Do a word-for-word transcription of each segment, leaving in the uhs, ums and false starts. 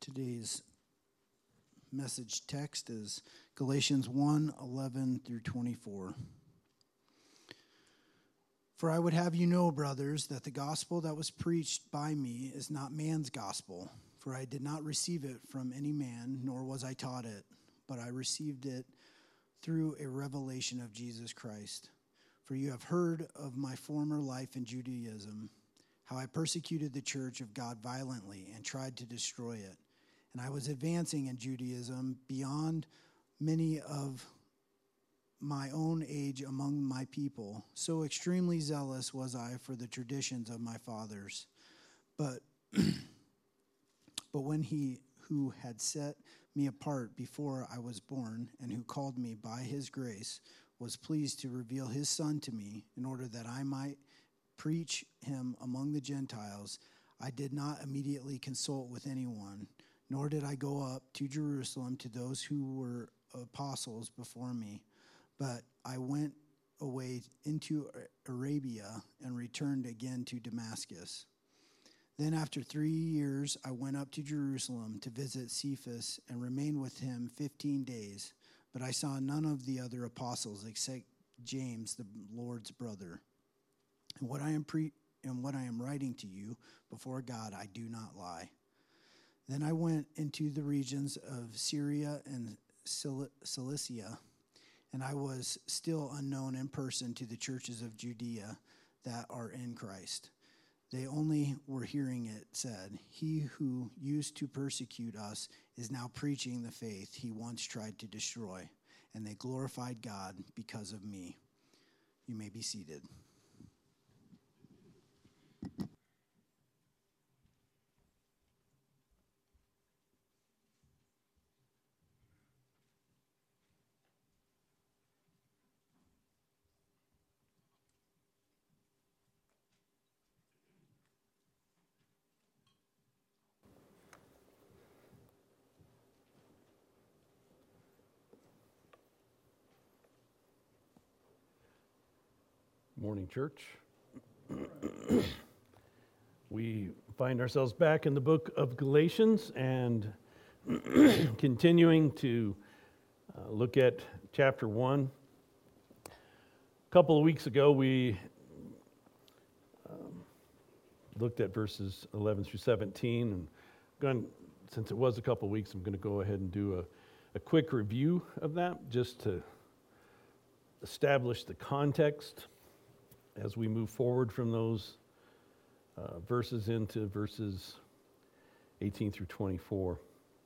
Today's message text is Galatians one, eleven through twenty-four. For I would have you know, brothers, that the gospel that was preached by me is not man's gospel. For I did not receive it from any man, nor was I taught it, but I received it through a revelation of Jesus Christ. For you have heard of my former life in Judaism, how I persecuted the church of God violently and tried to destroy it. And I was advancing in Judaism beyond many of my own age among my people. So extremely zealous was I for the traditions of my fathers. But but when he who had set me apart before I was born and who called me by his grace was pleased to reveal his Son to me in order that I might preach him among the Gentiles, I did not immediately consult with anyone, nor did I go up to Jerusalem to those who were apostles before me. But I went away into Arabia and returned again to Damascus. Then after three years I went up to Jerusalem to visit Cephas and remained with him fifteen days. But I saw none of the other apostles except James, the Lord's brother. And what I am pre- and what I am writing to you before God, I do not lie. Then I went into the regions of Syria and Cil- Cilicia, and I was still unknown in person to the churches of Judea that are in Christ. They only were hearing it said, "He who used to persecute us is now preaching the faith he once tried to destroy." And they glorified God because of me. You may be seated. Morning, church. We find ourselves back in the book of Galatians and continuing to uh, look at chapter one. A couple of weeks ago, we um, looked at verses eleven through seventeen. And going, since it was a couple of weeks, I'm going to go ahead and do a, a quick review of that just to establish the context as we move forward from those uh, verses into verses eighteen through twenty-four.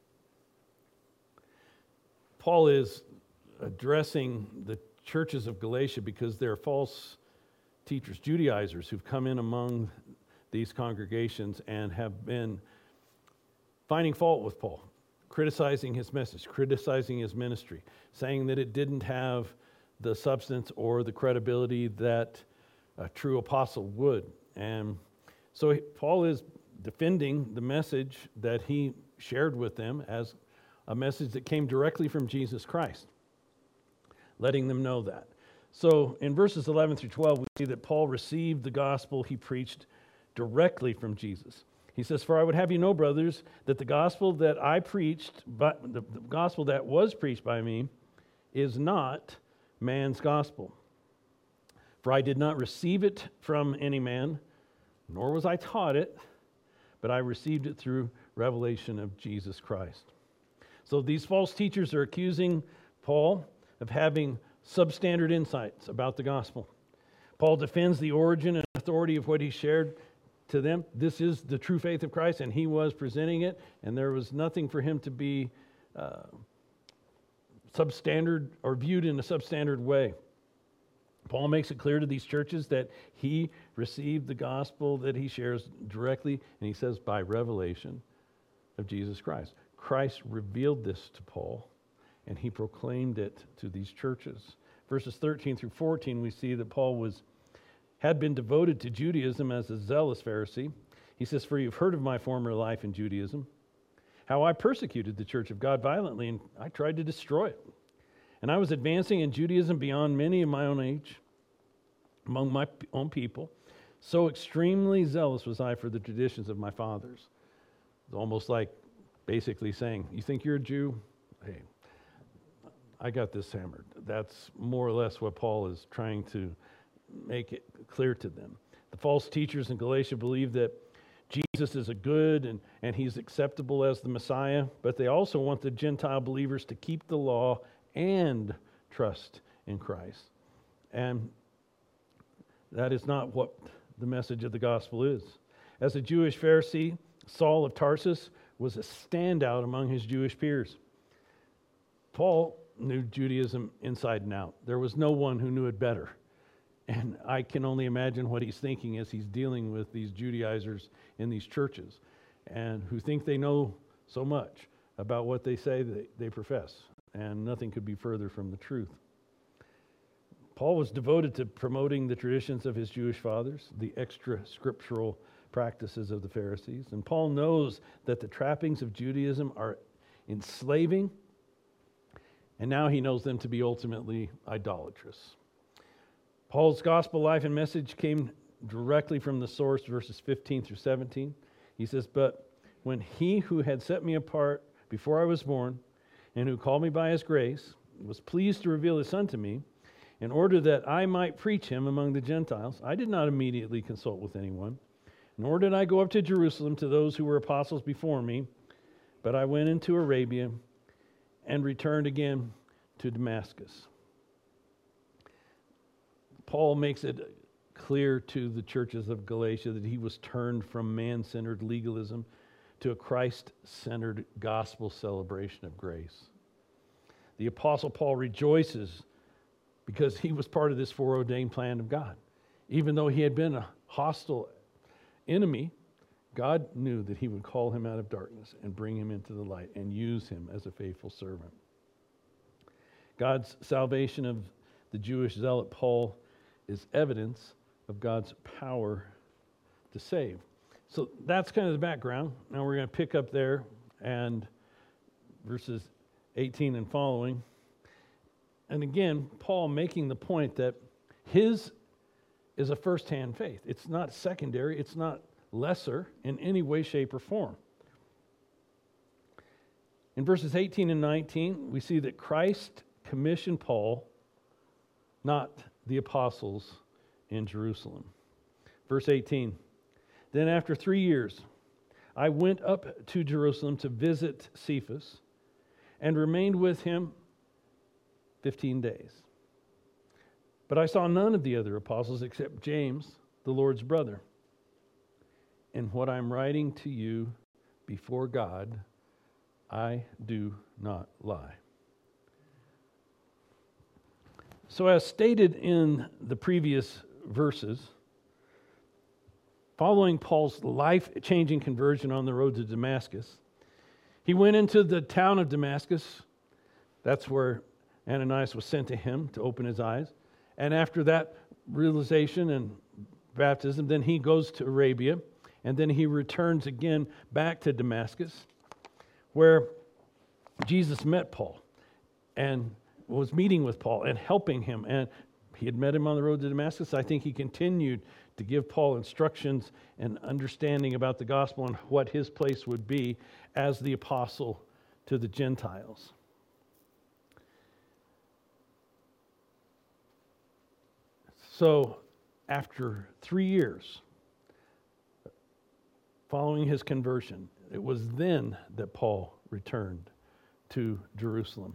Paul is addressing the churches of Galatia because they're false teachers, Judaizers, who've come in among these congregations and have been finding fault with Paul, criticizing his message, criticizing his ministry, saying that it didn't have the substance or the credibility that a true apostle would. And so Paul is defending the message that he shared with them as a message that came directly from Jesus Christ, letting them know that. So in verses eleven through twelve, we see that Paul received the gospel he preached directly from Jesus. He says, "For I would have you know, brothers, that the gospel that I preached, but the, the gospel that was preached by me is not man's gospel. For I did not receive it from any man, nor was I taught it, but I received it through revelation of Jesus Christ." So these false teachers are accusing Paul of having substandard insights about the gospel. Paul defends the origin and authority of what he shared to them. This is the true faith of Christ, and he was presenting it, and there was nothing for him to be uh, substandard or viewed in a substandard way. Paul makes it clear to these churches that he received the gospel that he shares directly, and he says by revelation of Jesus Christ. Christ revealed this to Paul, and he proclaimed it to these churches. Verses thirteen through fourteen, we see that Paul was had been devoted to Judaism as a zealous Pharisee. He says, "For you've heard of my former life in Judaism, how I persecuted the church of God violently, and I tried to destroy it. And I was advancing in Judaism beyond many of my own age, among my own people. So extremely zealous was I for the traditions of my fathers." It's almost like basically saying, you think you're a Jew? Hey, I got this hammered. That's more or less what Paul is trying to make it clear to them. The false teachers in Galatia believe that Jesus is a good and, and he's acceptable as the Messiah, but they also want the Gentile believers to keep the law and trust in Christ. And that is not what the message of the gospel is. As a Jewish Pharisee, Saul of Tarsus was a standout among his Jewish peers. Paul knew Judaism inside and out. There was no one who knew it better. And I can only imagine what he's thinking as he's dealing with these Judaizers in these churches and who think they know so much about what they say they, they profess. And nothing could be further from the truth. Paul was devoted to promoting the traditions of his Jewish fathers, the extra scriptural practices of the Pharisees. And Paul knows that the trappings of Judaism are enslaving, and now he knows them to be ultimately idolatrous. Paul's gospel life and message came directly from the source, verses fifteen through seventeen. He says, "But when he who had set me apart before I was born, and who called me by his grace, was pleased to reveal his Son to me, in order that I might preach him among the Gentiles, I did not immediately consult with anyone, nor did I go up to Jerusalem to those who were apostles before me, but I went into Arabia and returned again to Damascus." Paul makes it clear to the churches of Galatia that he was turned from man-centered legalism to a Christ-centered gospel celebration of grace. The Apostle Paul rejoices because he was part of this foreordained plan of God. Even though he had been a hostile enemy, God knew that he would call him out of darkness and bring him into the light and use him as a faithful servant. God's salvation of the Jewish zealot Paul is evidence of God's power to save. So that's kind of the background. Now we're going to pick up there and verses eighteen and following. And again, Paul making the point that his is a first-hand faith. It's not secondary. It's not lesser in any way, shape, or form. In verses eighteen and nineteen, we see that Christ commissioned Paul, not the apostles in Jerusalem. Verse eighteen, "Then after three years, I went up to Jerusalem to visit Cephas and remained with him fifteen days. But I saw none of the other apostles except James, the Lord's brother. In what I'm writing to you before God, I do not lie." So as stated in the previous verses, following Paul's life-changing conversion on the road to Damascus, he went into the town of Damascus. That's where Ananias was sent to him to open his eyes. And after that realization and baptism, then he goes to Arabia, and then he returns again back to Damascus, where Jesus met Paul and was meeting with Paul and helping him. And he had met him on the road to Damascus. I think he continued to give Paul instructions and understanding about the gospel and what his place would be as the apostle to the Gentiles. So, after three years following his conversion, it was then that Paul returned to Jerusalem.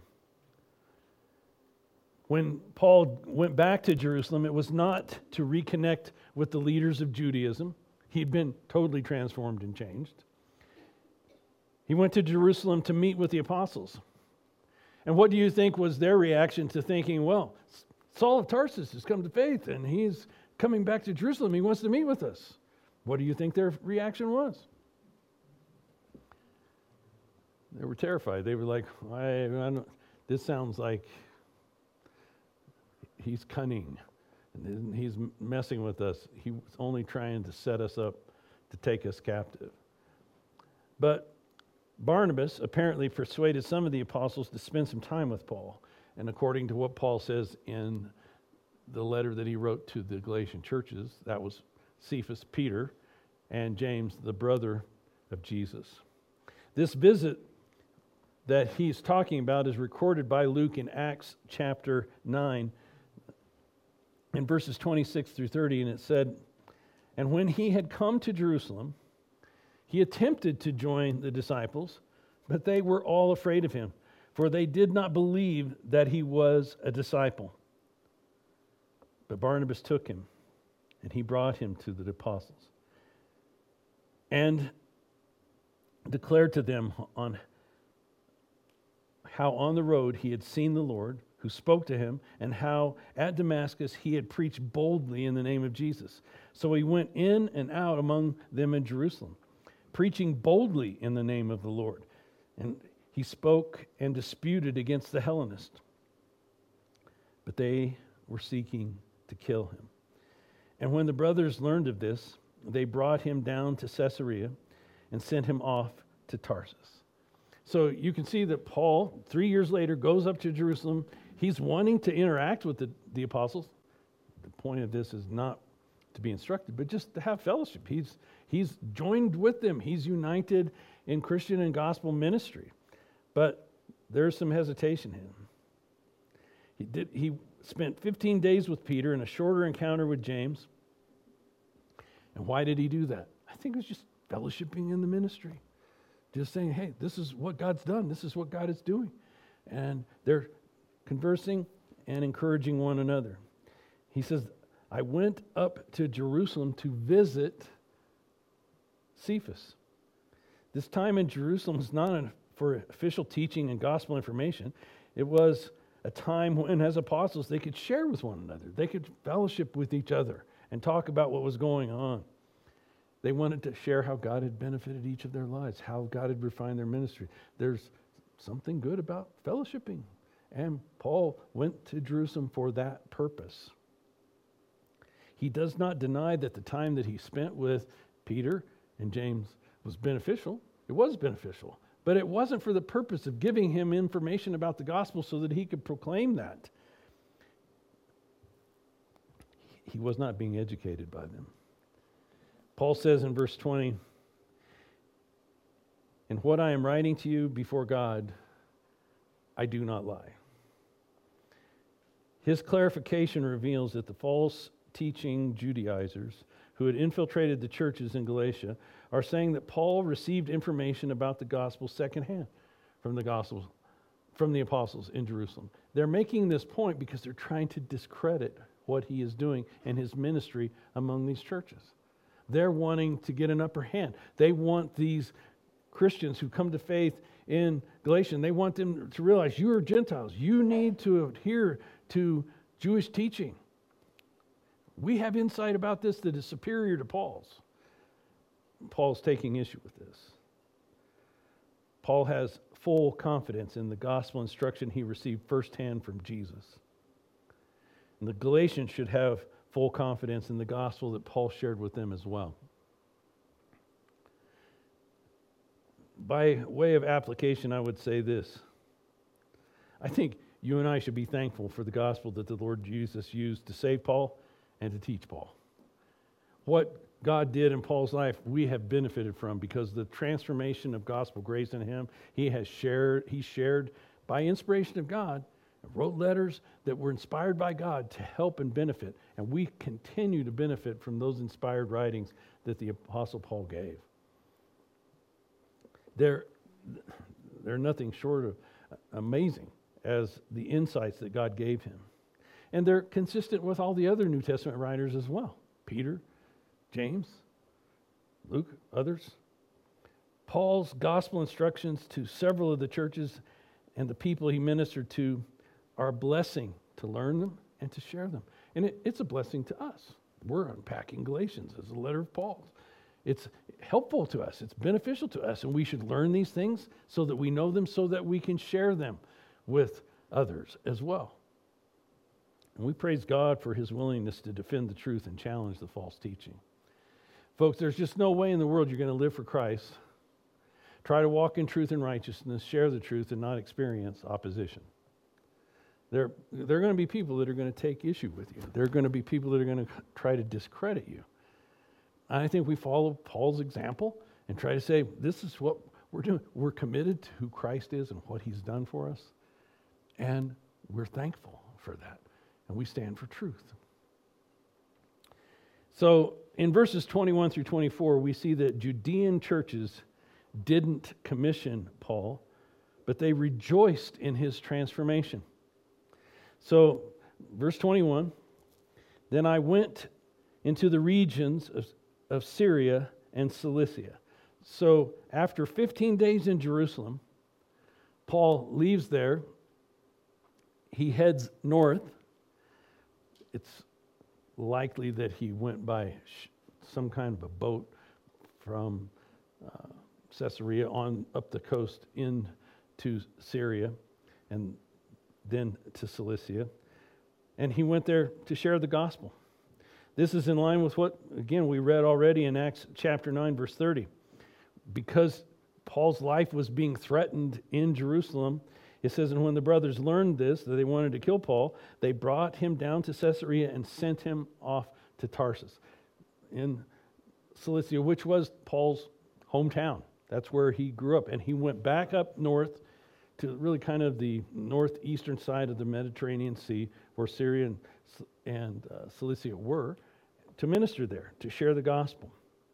When Paul went back to Jerusalem, it was not to reconnect with the leaders of Judaism. He'd been totally transformed and changed. He went to Jerusalem to meet with the apostles. And what do you think was their reaction to thinking, well, Saul of Tarsus has come to faith and he's coming back to Jerusalem. He wants to meet with us. What do you think their reaction was? They were terrified. They were like, I, I don't, this sounds like he's cunning. And he's messing with us. He was only trying to set us up to take us captive. But Barnabas apparently persuaded some of the apostles to spend some time with Paul. And according to what Paul says in the letter that he wrote to the Galatian churches, that was Cephas, Peter, and James, the brother of Jesus. This visit that he's talking about is recorded by Luke in Acts chapter nine, in verses twenty-six through thirty, and it said, "And when he had come to Jerusalem, he attempted to join the disciples, but they were all afraid of him, for they did not believe that he was a disciple. But Barnabas took him, and he brought him to the apostles, and declared to them on how on the road he had seen the Lord, who spoke to him, and how at Damascus he had preached boldly in the name of Jesus. So he went in and out among them in Jerusalem, preaching boldly in the name of the Lord. And he spoke and disputed against the Hellenists, but they were seeking to kill him. And when the brothers learned of this, they brought him down to Caesarea and sent him off to Tarsus." So you can see that Paul, three years later, goes up to Jerusalem. He's wanting to interact with the, the apostles. The point of this is not to be instructed, but just to have fellowship. He's, he's joined with them. He's united in Christian and gospel ministry. But there's some hesitation in him. He, did, he spent fifteen days with Peter and a shorter encounter with James. And why did he do that? I think it was just fellowshipping in the ministry. Just saying, hey, this is what God's done. This is what God is doing. And they're conversing and encouraging one another. He says, "I went up to Jerusalem to visit Cephas." This time in Jerusalem was not for official teaching and gospel information. It was a time when, as apostles, they could share with one another. They could fellowship with each other and talk about what was going on. They wanted to share how God had benefited each of their lives, how God had refined their ministry. There's something good about fellowshipping. And Paul went to Jerusalem for that purpose. He does not deny that the time that he spent with Peter and James was beneficial. It was beneficial. But it wasn't for the purpose of giving him information about the gospel so that he could proclaim that. He was not being educated by them. Paul says in verse twenty, "In what I am writing to you before God, I do not lie." His clarification reveals that the false teaching Judaizers who had infiltrated the churches in Galatia are saying that Paul received information about the gospel secondhand from the gospel, from the apostles in Jerusalem. They're making this point because they're trying to discredit what he is doing and his ministry among these churches. They're wanting to get an upper hand. They want these Christians who come to faith in Galatia, they want them to realize you are Gentiles. You need to adhere to Jewish teaching. We have insight about this that is superior to Paul's. Paul's taking issue with this. Paul has full confidence in the gospel instruction he received firsthand from Jesus. And the Galatians should have full confidence in the gospel that Paul shared with them as well. By way of application, I would say this. I think you and I should be thankful for the gospel that the Lord Jesus used to save Paul and to teach Paul. What God did in Paul's life, we have benefited from because the transformation of gospel grace in him, he has shared, he shared by inspiration of God, wrote letters that were inspired by God to help and benefit. And we continue to benefit from those inspired writings that the Apostle Paul gave. They're, they're nothing short of amazing as the insights that God gave him. And they're consistent with all the other New Testament writers as well. Peter, James, Luke, others. Paul's gospel instructions to several of the churches and the people he ministered to are a blessing to learn them and to share them. And it, it's a blessing to us. We're unpacking Galatians as a letter of Paul's. It's helpful to us. It's beneficial to us. And we should learn these things so that we know them, so that we can share them with others as well. And we praise God for his willingness to defend the truth and challenge the false teaching. Folks, there's just no way in the world you're going to live for Christ, try to walk in truth and righteousness, share the truth, and not experience opposition. There, there are going to be people that are going to take issue with you. There are going to be people that are going to try to discredit you. I think we follow Paul's example and try to say, this is what We're doing, we're committed to who Christ is and what he's done for us, and we're thankful for that, and we stand for truth. So in verses twenty-one through twenty-four, we see that Judean churches didn't commission Paul, but they rejoiced in his transformation. So, verse twenty-one, then I went into the regions of, of Syria and Cilicia. So, after fifteen days in Jerusalem, Paul leaves there. He heads north. It's likely that he went by sh- some kind of a boat from uh, Caesarea on up the coast into Syria and then to Cilicia. And he went there to share the gospel. This is in line with what, again, we read already in Acts chapter nine, verse thirty. Because Paul's life was being threatened in Jerusalem, it says, and when the brothers learned this, that they wanted to kill Paul, they brought him down to Caesarea and sent him off to Tarsus in Cilicia, which was Paul's hometown. That's where he grew up. And he went back up north to really kind of the northeastern side of the Mediterranean Sea, where Syria and, and uh, Cilicia were, to minister there, to share the gospel.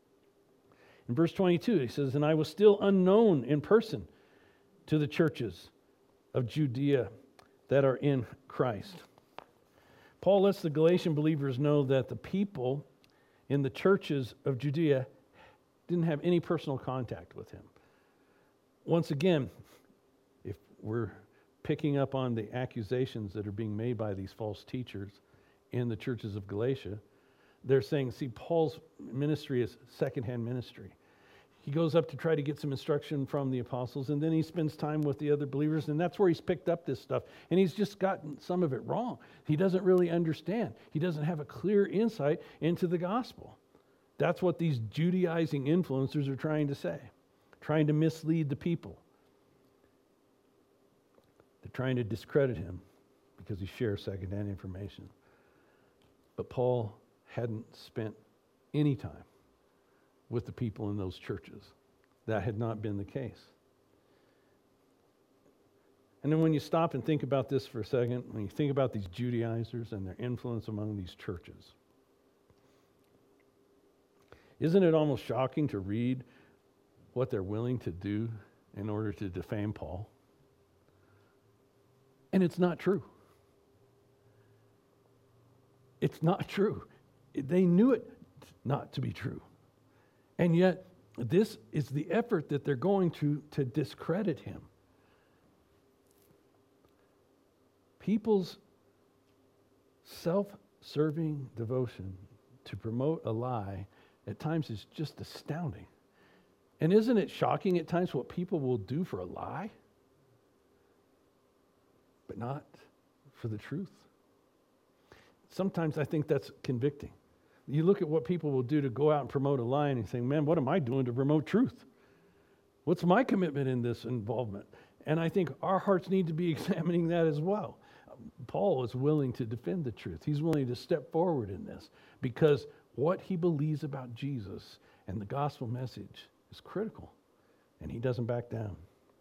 In verse twenty-two, he says, and I was still unknown in person to the churches of Judea that are in Christ. Paul lets the Galatian believers know that the people in the churches of Judea didn't have any personal contact with him. Once again, if we're picking up on the accusations that are being made by these false teachers in the churches of Galatia, they're saying, see, Paul's ministry is secondhand ministry. He goes up to try to get some instruction from the apostles, and then he spends time with the other believers, and that's where he's picked up this stuff. And he's just gotten some of it wrong. He doesn't really understand. He doesn't have a clear insight into the gospel. That's what these Judaizing influencers are trying to say, trying to mislead the people. They're trying to discredit him because he shares secondhand information. But Paul hadn't spent any time with the people in those churches. That had not been the case. And then when you stop and think about this for a second, when you think about these Judaizers and their influence among these churches, isn't it almost shocking to read what they're willing to do in order to defame Paul? And it's not true. It's not true. They knew it not to be true. And yet, this is the effort that they're going to to discredit him. People's self-serving devotion to promote a lie at times is just astounding. And isn't it shocking at times what people will do for a lie, but not for the truth? Sometimes I think that's convicting. You look at what people will do to go out and promote a lie, and you think, man, what am I doing to promote truth? What's my commitment in this involvement? And I think our hearts need to be examining that as well. Paul is willing to defend the truth. He's willing to step forward in this because what he believes about Jesus and the gospel message is critical, and he doesn't back down.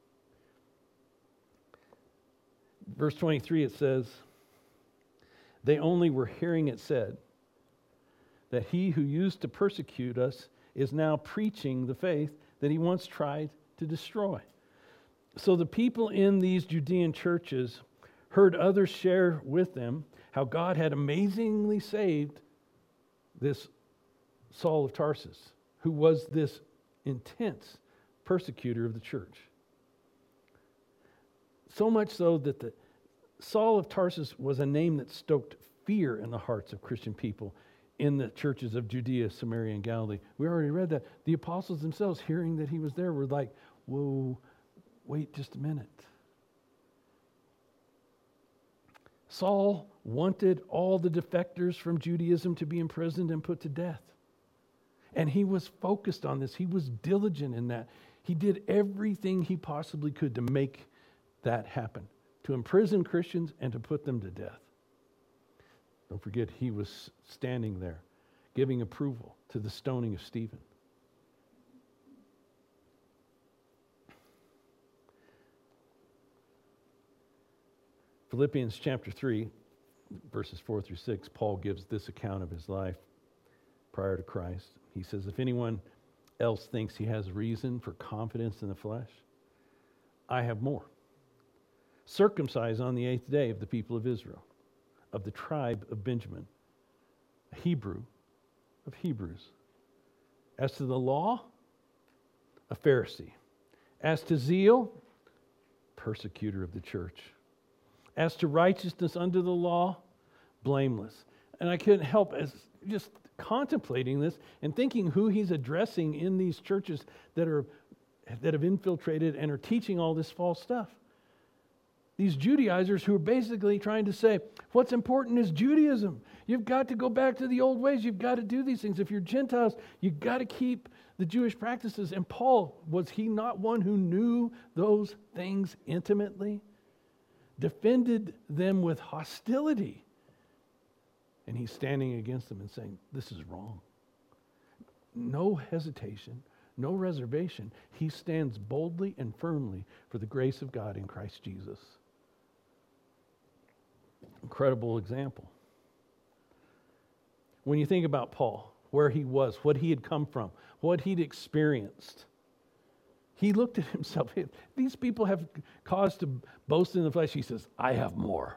Verse twenty-three, it says, they only were hearing it said that he who used to persecute us is now preaching the faith that he once tried to destroy. So the people in these Judean churches heard others share with them how God had amazingly saved this Saul of Tarsus, who was this intense persecutor of the church. So much so that the Saul of Tarsus was a name that stoked fear in the hearts of Christian people in the churches of Judea, Samaria, and Galilee. We already read that. The apostles themselves, hearing that he was there, were like, whoa, wait just a minute. Saul wanted all the defectors from Judaism to be imprisoned and put to death. And he was focused on this. He was diligent in that. He did everything he possibly could to make that happen, to imprison Christians and to put them to death. Don't forget, he was standing there, giving approval to the stoning of Stephen. Philippians chapter three, verses four through six, Paul gives this account of his life prior to Christ. He says, if anyone else thinks he has reason for confidence in the flesh, I have more. Circumcised on the eighth day of the people of Israel, of the tribe of Benjamin, a Hebrew of Hebrews. As to the law, a Pharisee. As to zeal, persecutor of the church. As to righteousness under the law, blameless. And I couldn't help as just contemplating this and thinking who he's addressing in these churches that are that have infiltrated and are teaching all this false stuff. These Judaizers who are basically trying to say, what's important is Judaism. You've got to go back to the old ways. You've got to do these things. If you're Gentiles, you've got to keep the Jewish practices. And Paul, was he not one who knew those things intimately? Defended them with hostility. And he's standing against them and saying, this is wrong. No hesitation, no reservation. He stands boldly and firmly for the grace of God in Christ Jesus. Incredible example. When you think about Paul, where he was, what he had come from, what he'd experienced, he looked at himself. These people have cause to boast in the flesh. He says, I have more.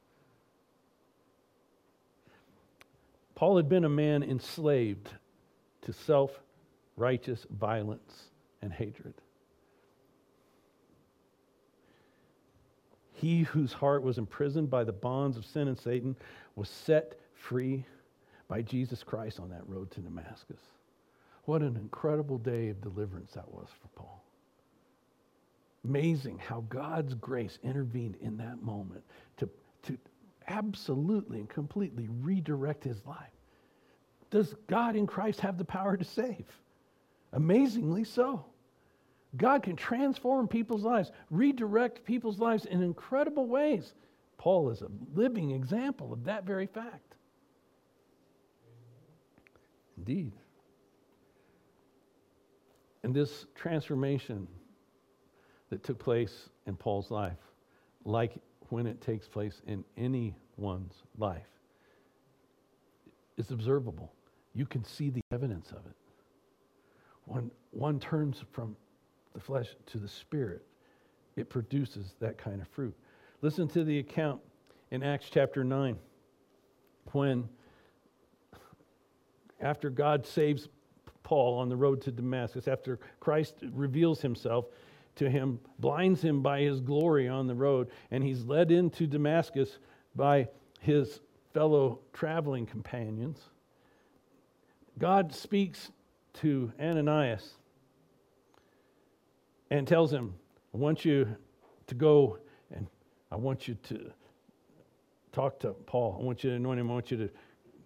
Paul had been a man enslaved to self-righteous violence and hatred. He whose heart was imprisoned by the bonds of sin and Satan was set free by Jesus Christ on that road to Damascus. What an incredible day of deliverance that was for Paul. Amazing how God's grace intervened in that moment to, to absolutely and completely redirect his life. Does God in Christ have the power to save? Amazingly so. God can transform people's lives, redirect people's lives in incredible ways. Paul is a living example of that very fact. Indeed. And this transformation that took place in Paul's life, like when it takes place in anyone's life, is observable. You can see the evidence of it. When one turns from the flesh to the spirit, it produces that kind of fruit. Listen to the account in Acts chapter nine, when after God saves Paul on the road to Damascus, after Christ reveals himself to him, blinds him by his glory on the road, and he's led into Damascus by his fellow traveling companions. God speaks to Ananias and tells him, I want you to go and I want you to talk to Paul. I want you to anoint him. I want you to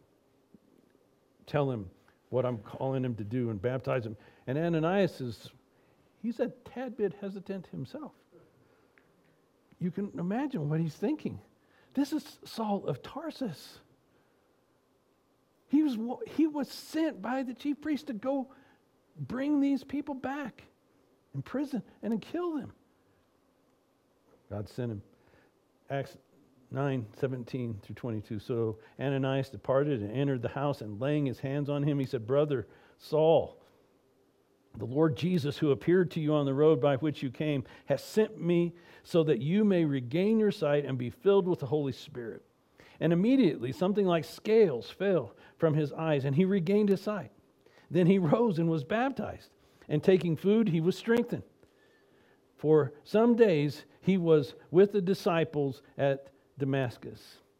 tell him what I'm calling him to do and baptize him. And Ananias is, he's a tad bit hesitant himself. You can imagine what he's thinking. This is Saul of Tarsus. He was, he was sent by the chief priest to go bring these people back in prison and then kill them. God sent him. Acts nine, seventeen through twenty-two. So Ananias departed and entered the house, and laying his hands on him, he said, Brother Saul, the Lord Jesus, who appeared to you on the road by which you came, has sent me so that you may regain your sight and be filled with the Holy Spirit. And immediately something like scales fell from his eyes, and he regained his sight. Then he rose and was baptized, and taking food, he was strengthened. For some days he was with the disciples at Damascus.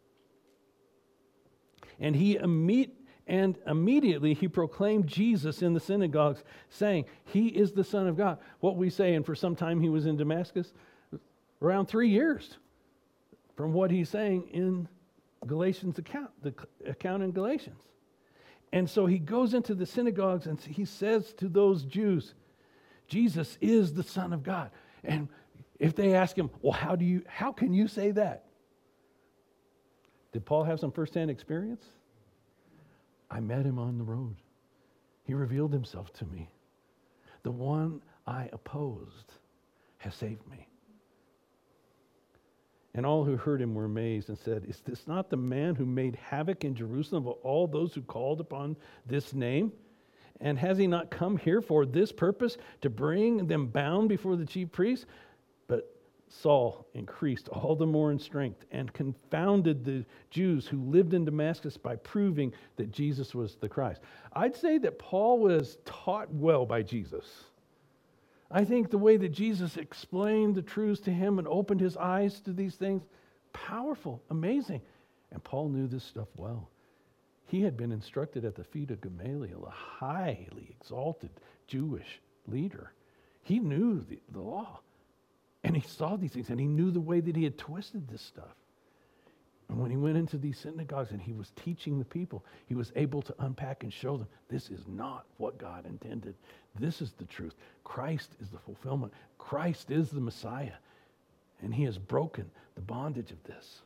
And he imme- and immediately he proclaimed Jesus in the synagogues, saying, He is the Son of God. What we say, and for some time he was in Damascus, around three years from what he's saying in Galatians account, the account in Galatians. And so he goes into the synagogues and he says to those Jews, Jesus is the Son of God. And if they ask him, well, how do you, how can you say that? Did Paul have some firsthand experience? I met him on the road. He revealed himself to me. The one I opposed has saved me. And all who heard him were amazed and said, "Is this not the man who made havoc in Jerusalem of all those who called upon this name? And has he not come here for this purpose, to bring them bound before the chief priests?" But Saul increased all the more in strength and confounded the Jews who lived in Damascus by proving that Jesus was the Christ. I'd say that Paul was taught well by Jesus. I think the way that Jesus explained the truths to him and opened his eyes to these things, powerful, amazing. And Paul knew this stuff well. He had been instructed at the feet of Gamaliel, a highly exalted Jewish leader. He knew the, the law. And he saw these things, and he knew the way that he had twisted this stuff. And when he went into these synagogues and he was teaching the people, he was able to unpack and show them, this is not what God intended. This is the truth. Christ is the fulfillment. Christ is the Messiah. And he has broken the bondage of this.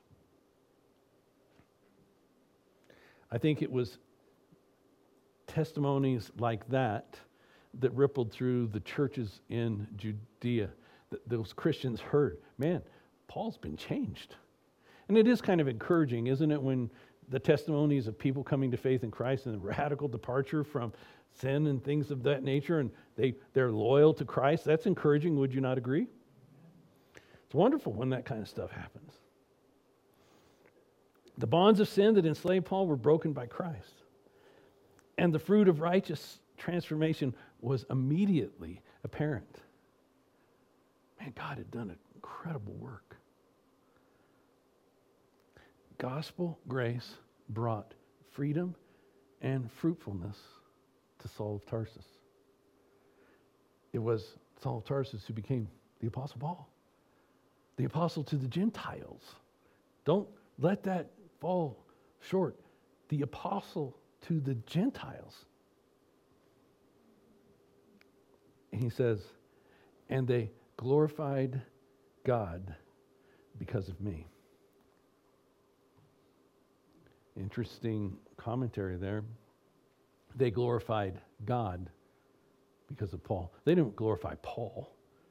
I think it was testimonies like that that rippled through the churches in Judea. That those Christians heard, man, Paul's been changed. And it is kind of encouraging, isn't it, when the testimonies of people coming to faith in Christ and the radical departure from sin and things of that nature, and they, they're loyal to Christ. That's encouraging, would you not agree? It's wonderful when that kind of stuff happens. The bonds of sin that enslaved Paul were broken by Christ. And the fruit of righteous transformation was immediately apparent. Man, God had done an incredible work. Gospel grace brought freedom and fruitfulness to Saul of Tarsus. It was Saul of Tarsus who became the Apostle Paul, the apostle to the Gentiles. Don't let that fall short. The apostle to the Gentiles. And he says, and they glorified God because of me. Interesting commentary there. They glorified God because of Paul. They didn't glorify Paul.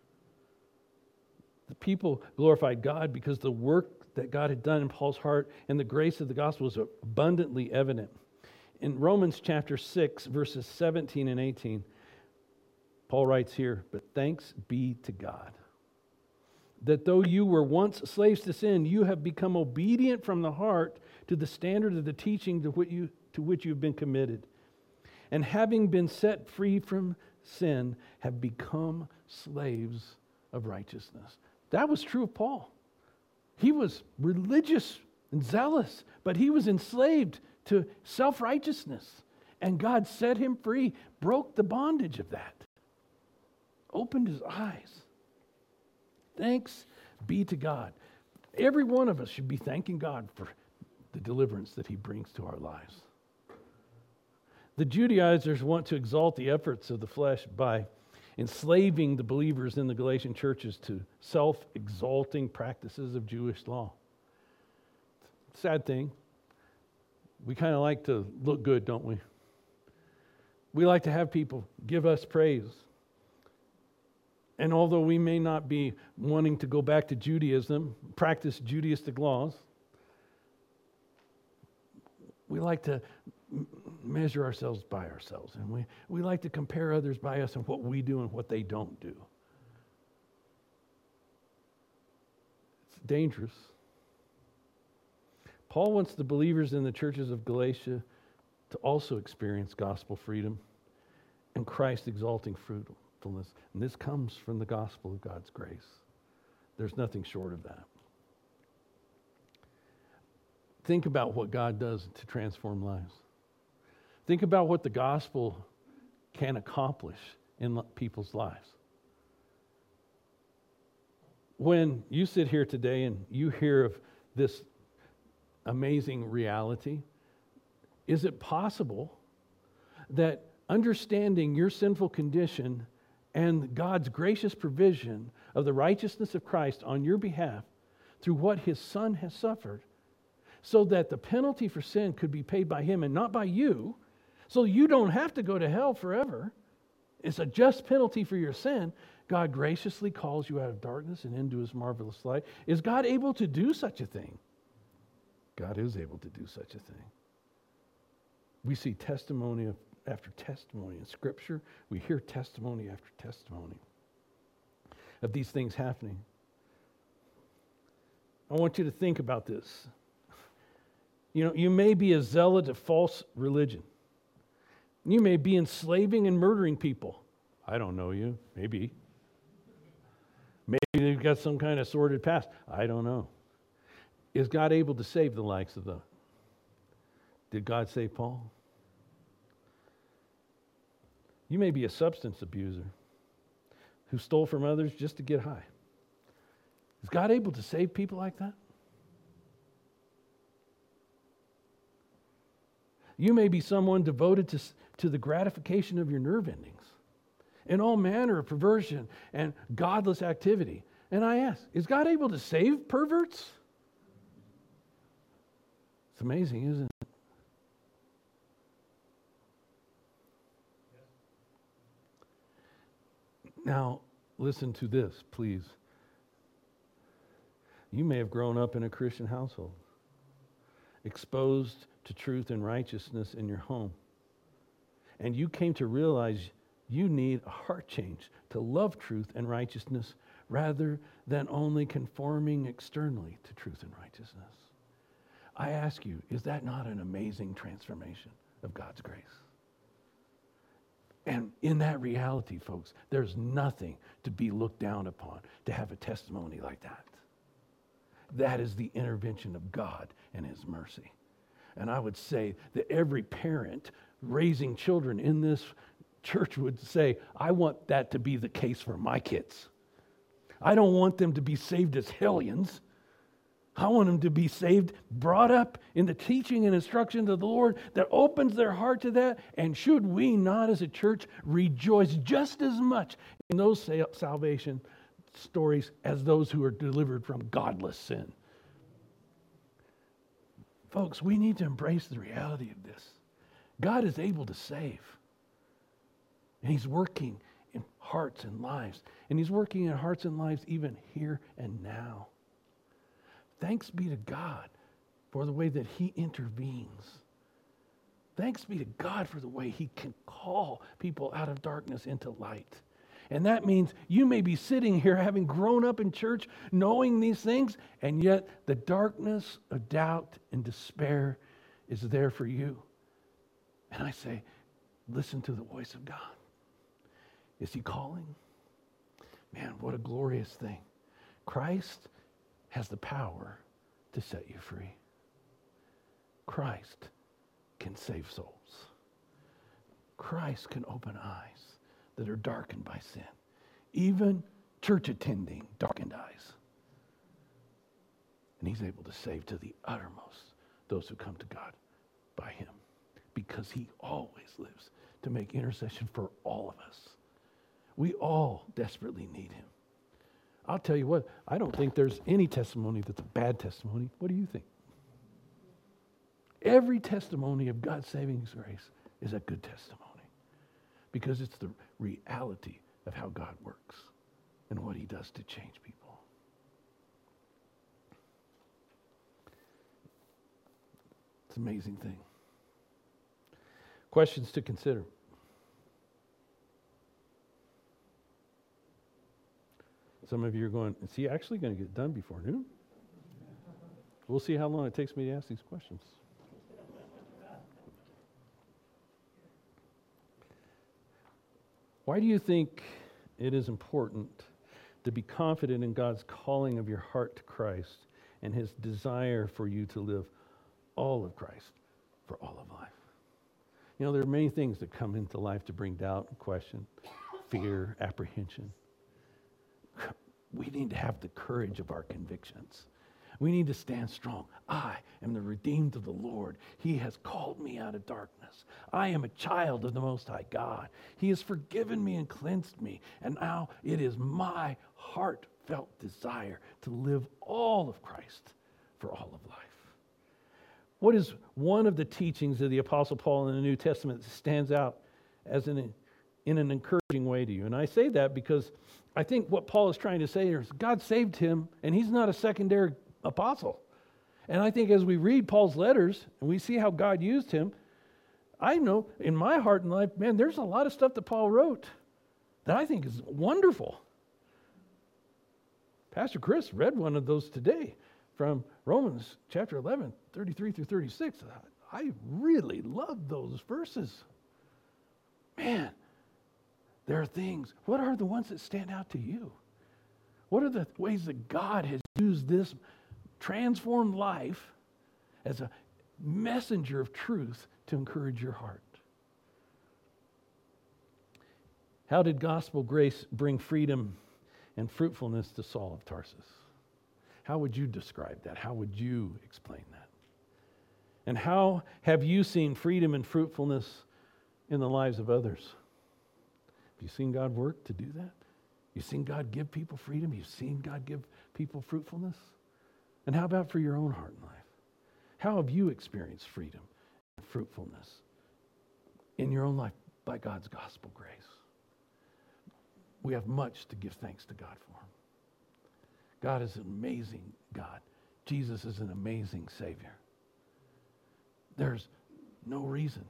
The people glorified God because the work that God had done in Paul's heart and the grace of the gospel was abundantly evident. In Romans chapter six, verses seventeen and eighteen, Paul writes here, "But thanks be to God, that though you were once slaves to sin, you have become obedient from the heart to the standard of the teaching to which you, to which you have been committed. And having been set free from sin, have become slaves of righteousness." That was true of Paul. He was religious and zealous, but he was enslaved to self-righteousness. And God set him free, broke the bondage of that, opened his eyes. Thanks be to God. Every one of us should be thanking God for the deliverance that he brings to our lives. The Judaizers want to exalt the efforts of the flesh by enslaving the believers in the Galatian churches to self-exalting practices of Jewish law. Sad thing. We kind of like to look good, don't we? We like to have people give us praise. And although we may not be wanting to go back to Judaism, practice Judaistic laws, we like to m- measure ourselves by ourselves. And we, we like to compare others by us and what we do and what they don't do. It's dangerous. Paul wants the believers in the churches of Galatia to also experience gospel freedom and Christ exalting fruitfulness. And this comes from the gospel of God's grace. There's nothing short of that. Think about what God does to transform lives. Think about what the gospel can accomplish in people's lives. When you sit here today and you hear of this amazing reality, is it possible that understanding your sinful condition and God's gracious provision of the righteousness of Christ on your behalf through what his Son has suffered, so that the penalty for sin could be paid by him and not by you, so you don't have to go to hell forever. It's a just penalty for your sin. God graciously calls you out of darkness and into his marvelous light. Is God able to do such a thing? God is able to do such a thing. We see testimony of, after testimony in Scripture. We hear testimony after testimony of these things happening. I want you to think about this. You know, you may be a zealot of false religion. You may be enslaving and murdering people. I don't know you. Maybe. Maybe they've got some kind of sordid past. I don't know. Is God able to save the likes of the... Did God save Paul? You may be a substance abuser who stole from others just to get high. Is God able to save people like that? You may be someone devoted to, to the gratification of your nerve endings in all manner of perversion and godless activity. And I ask, is God able to save perverts? It's amazing, isn't it? Now, listen to this, please. You may have grown up in a Christian household, exposed to truth and righteousness in your home. And you came to realize you need a heart change to love truth and righteousness rather than only conforming externally to truth and righteousness. I ask you, is that not an amazing transformation of God's grace? And in that reality, folks, there's nothing to be looked down upon to have a testimony like that. That is the intervention of God and his mercy. And I would say that every parent raising children in this church would say, I want that to be the case for my kids. I don't want them to be saved as hellions. I want them to be saved, brought up in the teaching and instructions of the Lord that opens their heart to that. And should we not as a church rejoice just as much in those salvation stories as those who are delivered from godless sin? Folks, we need to embrace the reality of this. God is able to save. And he's working in hearts and lives. And he's working in hearts and lives even here and now. Thanks be to God for the way that he intervenes. Thanks be to God for the way he can call people out of darkness into light. And that means you may be sitting here having grown up in church, knowing these things, and yet the darkness of doubt and despair is there for you. And I say, listen to the voice of God. Is he calling? Man, what a glorious thing. Christ has the power to set you free. Christ can save souls. Christ can open eyes that are darkened by sin. Even church attending darkened eyes. And he's able to save to the uttermost those who come to God by him. Because he always lives to make intercession for all of us. We all desperately need him. I'll tell you what, I don't think there's any testimony that's a bad testimony. What do you think? Every testimony of God's saving grace is a good testimony because it's the reality of how God works and what he does to change people. It's an amazing thing. Questions to consider. Some of you are going, is he actually going to get done before noon? We'll see how long it takes me to ask these questions. Why do you think it is important to be confident in God's calling of your heart to Christ and his desire for you to live all of Christ for all of life? You know, there are many things that come into life to bring doubt, question, fear, apprehension. We need to have the courage of our convictions. We need to stand strong. I am the redeemed of the Lord. He has called me out of darkness. I am a child of the Most High God. He has forgiven me and cleansed me. And now it is my heartfelt desire to live all of Christ for all of life. What is one of the teachings of the Apostle Paul in the New Testament that stands out as an, in an encouraging way to you? And I say that because I think what Paul is trying to say here is God saved him, and he's not a secondary apostle. And I think as we read Paul's letters and we see how God used him, I know in my heart and life, man, there's a lot of stuff that Paul wrote that I think is wonderful. Pastor Chris read one of those today from Romans chapter eleven, thirty-three through thirty-six. I really love those verses. Man, there are things. What are the ones that stand out to you? What are the ways that God has used this transformed life as a messenger of truth to encourage your heart? How did gospel grace bring freedom and fruitfulness to Saul of Tarsus? How would you describe that? How would you explain that? And how have you seen freedom and fruitfulness in the lives of others? Have you seen God work to do that? You've seen God give people freedom? You've seen God give people fruitfulness? And how about for your own heart and life? How have you experienced freedom and fruitfulness in your own life by God's gospel grace? We have much to give thanks to God for. God is an amazing God. Jesus is an amazing Savior. There's no reason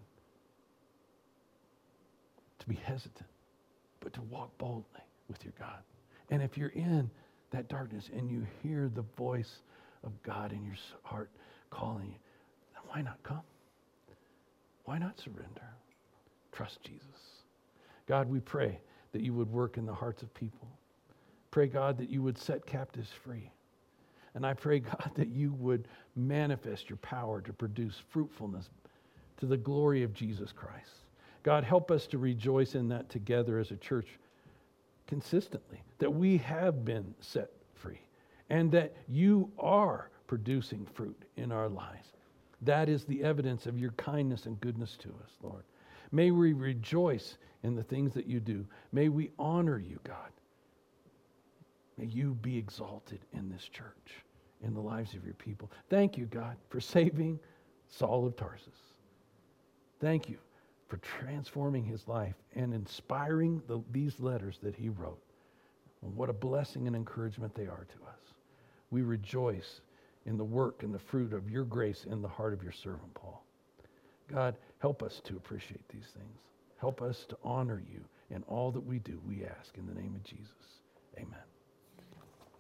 to be hesitant, but to walk boldly with your God. And if you're in that darkness and you hear the voice of God in your heart calling you, then why not come? Why not surrender? Trust Jesus. God, we pray that you would work in the hearts of people. Pray, God, that you would set captives free. And I pray, God, that you would manifest your power to produce fruitfulness to the glory of Jesus Christ. God, help us to rejoice in that together as a church consistently, that we have been set free and that you are producing fruit in our lives. That is the evidence of your kindness and goodness to us, Lord. May we rejoice in the things that you do. May we honor you, God. May you be exalted in this church, in the lives of your people. Thank you, God, for saving Saul of Tarsus. Thank you for transforming his life and inspiring the, these letters that he wrote. And what a blessing and encouragement they are to us. We rejoice in the work and the fruit of your grace in the heart of your servant, Paul. God, help us to appreciate these things. Help us to honor you in all that we do, we ask in the name of Jesus. Amen.